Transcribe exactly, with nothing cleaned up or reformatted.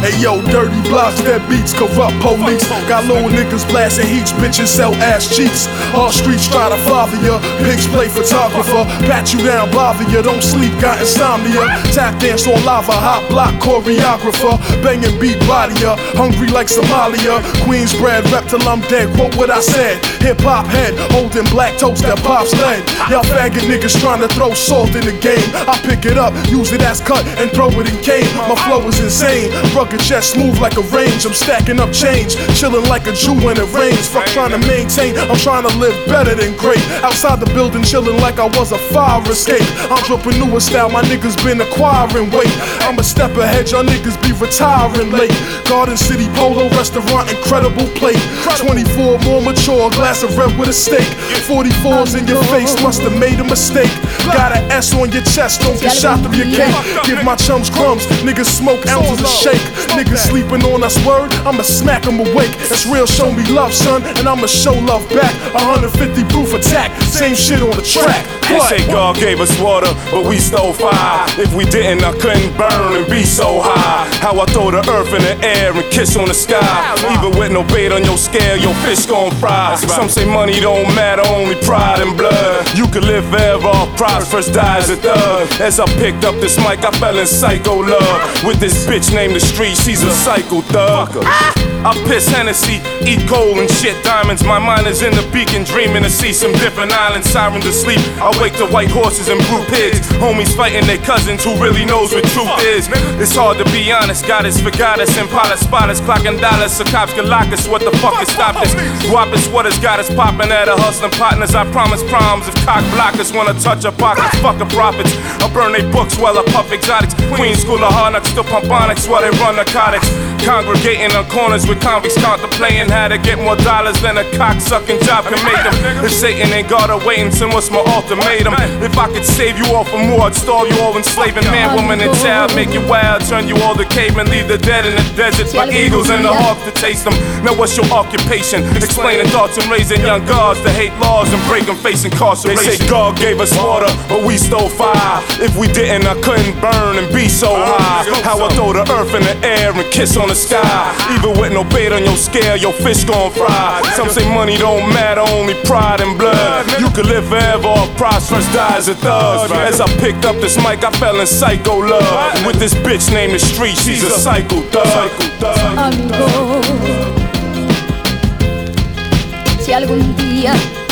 Hey yo, dirty blocks, dead beats, corrupt police. Got little niggas blasting heats, bitches sell ass cheeks. All streets try to father ya, pigs play photographer. Pat you down, bother ya, don't sleep, got insomnia. Tap dance on lava, hot block choreographer. Banging beat body ya, hungry like Somalia. Queensbred, rep till I'm dead, quote what I said. Hip hop head, holding black toast that pops lead. Y'all faggot niggas trying to throw salt in the game. I pick it up, use it as cut, and throw it in cane. My flow is insane, rugged chest smooth like a range. I'm stacking up change, chilling like a Jew when it rains. Fuck trying to maintain, I'm trying to live better than great. Outside the building chilling like I was a fire escape. Entrepreneur style, my niggas been acquiring weight. I'm a step ahead, y'all niggas be retiring late. Garden City Polo Restaurant, incredible plate. Twenty-four more mature, glass of red with a steak. Forty-fours in your face, must have made a mistake. Got an S on your chest, don't get shot through your cake. Give my chums crumbs, niggas smoke ounces of shake. Niggas sleeping on us word, I'ma smack them awake. It's real, show me love, son, and I'ma show love back. one hundred fifty proof attack, same shit on the track. They say God gave us water, but we stole fire. If we didn't, I couldn't burn and be so high. How I throw the earth in the air and kiss on the sky. Even with no bait on your scale, your fish gon' fry. Some say money don't matter, only pride and blood. You could live forever off props, first die as a thug. As I picked up this mic, I fell in psycho love with this bitch named The Street, she's a psycho thug. I piss Hennessy, eat coal and shit diamonds. My mind is in the beacon, dreaming to see some different islands. Sirens asleep, I wake to white horses and blue pigs. Homies fighting their cousins, who really knows what truth is. It's hard to be honest, got us, forgot us, and pilot spot us, clocking dollars so cops can lock us. What the fuck has stopped us? Guap is what has got us popping at our hustling partners. I promise proms if cock blockers wanna touch our pockets. Fuck the profits, I burn they books while I puff exotics. Queen school of hard knocks, still pump onyx while they run narcotics. Congregating on corners with convicts contemplating how to get more dollars than a cock-sucking job can make them. If Satan ain't God awaiting, so what's my ultimatum? If I could save you all for more, I'd starve you all enslaving man, woman, and child. Make you wild, turn you all to cavemen, leave the dead in the desert like eagles and the hawks to taste them. Now what's your occupation? Explaining thoughts and raising young gods to hate laws and break them, face incarceration. They say God gave us water, but we stole fire. If we didn't, I couldn't burn and be so high. How I throw the earth in the air and kiss on the sky. Even with no bait on your scale, your fish gon' fry. Some say money don't matter, only pride and blood. You could live forever off props, first die as a thug. As I picked up this mic, I fell in psycho love with this bitch named The Street, she's a psycho thug. Amigo, si algún día